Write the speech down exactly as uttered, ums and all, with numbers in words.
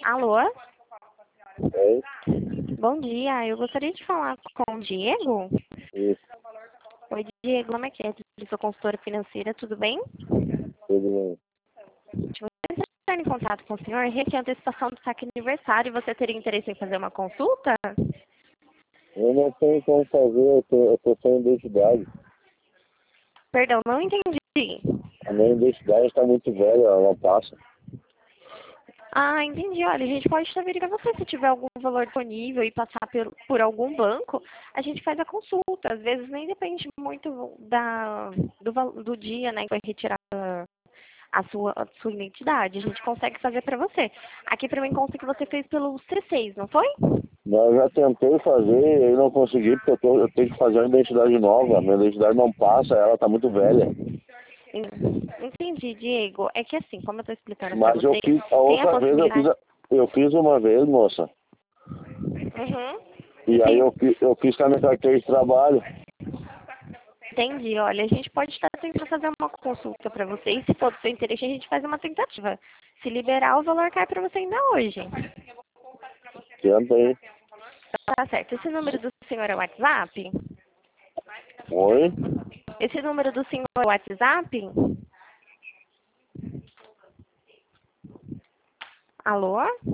Alô? Oi, Bom dia, eu gostaria de falar com o Diego. isso, Oi, Diego, como é que é? Eu sou consultora financeira, tudo bem? tudo bem. Se você entrar em contato com o senhor, requer a antecipação do saque aniversário e você teria interesse em fazer uma consulta? Eu não tenho como fazer, eu tô, eu tô sem identidade. Perdão, não entendi. A minha identidade está muito velha, ela não passa. Ah, entendi. Olha, a gente pode estar verificando você se tiver algum valor disponível e passar por, por algum banco, a gente faz a consulta. Às vezes nem depende muito da, do, val- do dia, né, que vai retirar a sua, a sua identidade. A gente consegue fazer para você. Aqui para mim consta que você fez pelo C seis, não foi? Mas eu já tentei fazer e não consegui, porque eu, tô, eu tenho que fazer uma identidade nova. A minha identidade não passa, ela está muito velha. En- Entendi, Diego. É que assim, como eu estou explicando para Mas eu você, fiz, a tem a outra vez eu fiz, possibilidade. a- eu fiz uma vez, moça. Uhum. E aí Entendi. eu, fi- eu fiz com a minha carteira de trabalho. Entendi. Olha, a gente pode estar tentando fazer uma consulta para você e se for do seu interesse, a gente faz uma tentativa. Se liberar, o valor cai para você ainda hoje. Tenta aí. Tá certo. Esse número do senhor é o WhatsApp? Oi? Esse número do senhor é o WhatsApp? Alô?